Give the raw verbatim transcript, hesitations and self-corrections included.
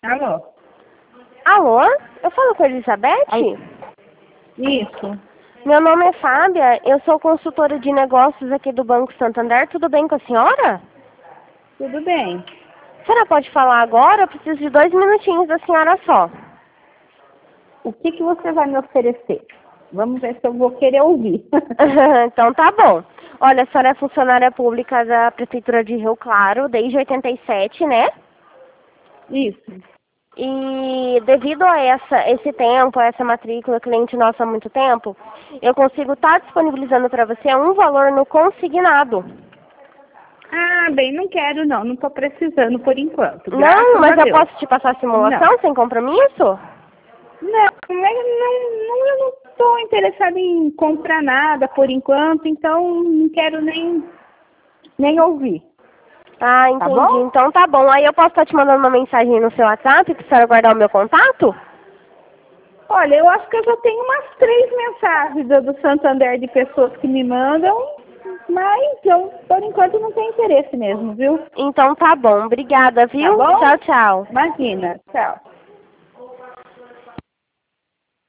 Alô? Alô? Eu falo com a Elizabeth? Alô? Isso. Meu nome é Fábia, eu sou consultora de negócios aqui do Banco Santander. Tudo bem com a senhora? Tudo bem. A senhora pode falar agora? Eu preciso de dois minutinhos da senhora só. O que, que você vai me oferecer? Vamos ver se eu vou querer ouvir. Então tá bom. Olha, a senhora é funcionária pública da Prefeitura de Rio Claro desde oitenta e sete, né? Isso. E devido a essa, esse tempo, a essa matrícula, cliente nossa há muito tempo, eu consigo estar disponibilizando para você um valor no consignado. Ah, bem, não quero não. Não estou precisando por enquanto. Não, Graças mas a eu Deus. posso te passar a simulação Não. sem compromisso? Não, não, não, eu não estou interessada em comprar nada por enquanto, então não quero nem, nem ouvir. Ah, entendi. bom? Então tá bom. Aí eu posso estar te mandando uma mensagem no seu WhatsApp para a senhora guardar o meu contato? Olha, eu acho que eu já tenho umas três mensagens do do Santander de pessoas que me mandam, mas eu, por enquanto, não tenho interesse mesmo, viu? Então tá bom. Obrigada, Tá viu? bom? Tchau, tchau. Imagina. Tchau.